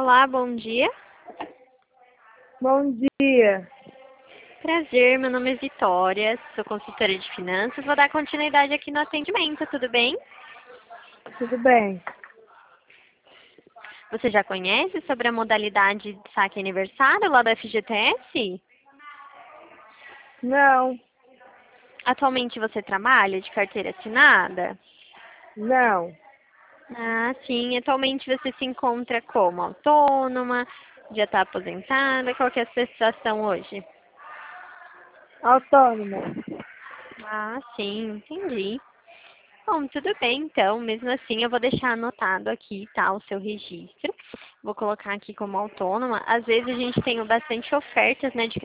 Olá, bom dia. Bom dia. Prazer, meu nome é Vitória, sou consultora de finanças. Vou dar continuidade aqui no atendimento, tudo bem? Tudo bem? Você já conhece sobre a modalidade de saque aniversário lá da FGTS? Não, Atualmente você trabalha de carteira assinada? não. Ah, sim. Atualmente você se encontra como autônoma, já está aposentada? Qual que é a sua situação hoje? Autônoma. Ah, sim, entendi. Bom, tudo bem, então. Mesmo assim, eu vou deixar anotado aqui, tá, o seu registro. Vou colocar aqui como autônoma. Às vezes a gente tem bastante ofertas, né, de